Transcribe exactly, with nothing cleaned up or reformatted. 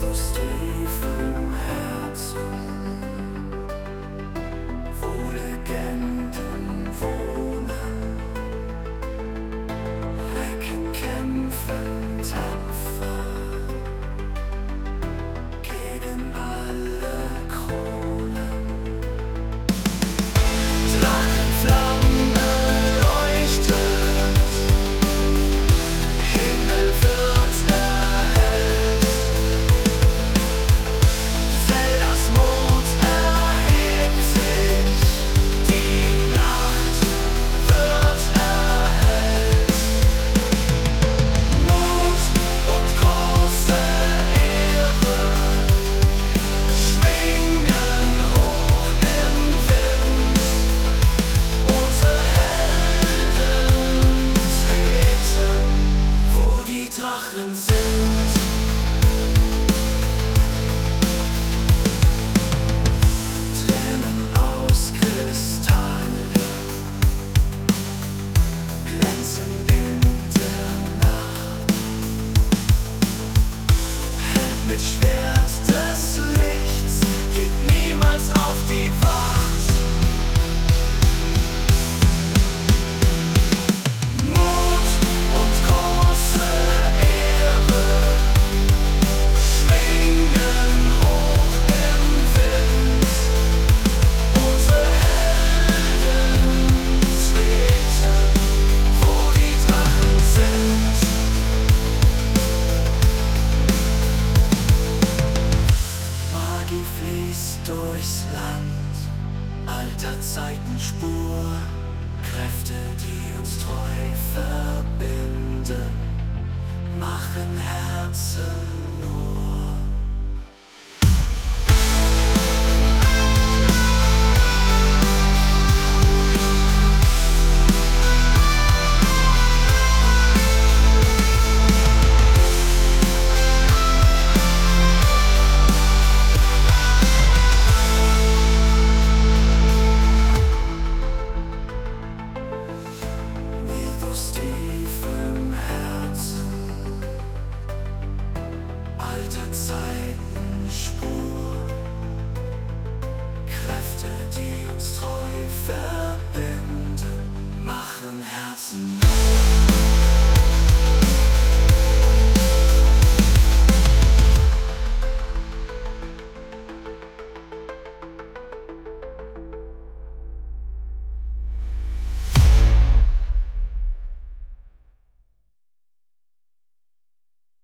aus tiefem Herzen, wo Legenden wohnen, Recken kämpfen tapfer gegen alle Kronen. Drachenflamme leuchtet, Himmel wird erhellt, Zeldas Mond erhebt sich, die Nacht wird erhellt. Mut und große Ehre schwingen hoch im Wind, unsere Helden treten, wo die Drachen sind. Tränen aus Kristall glänzen in der Nacht, Held mit Schwert des Lichts geht niemals auf die Wacht. Mut und große Ehre schwingen hoch im Wind, unsere Helden treten, wo die Drachen sind. Magie fließt durchs Land, alter Zeiten Spur, Kräfte, die uns treu verbinden, machen Herzen nur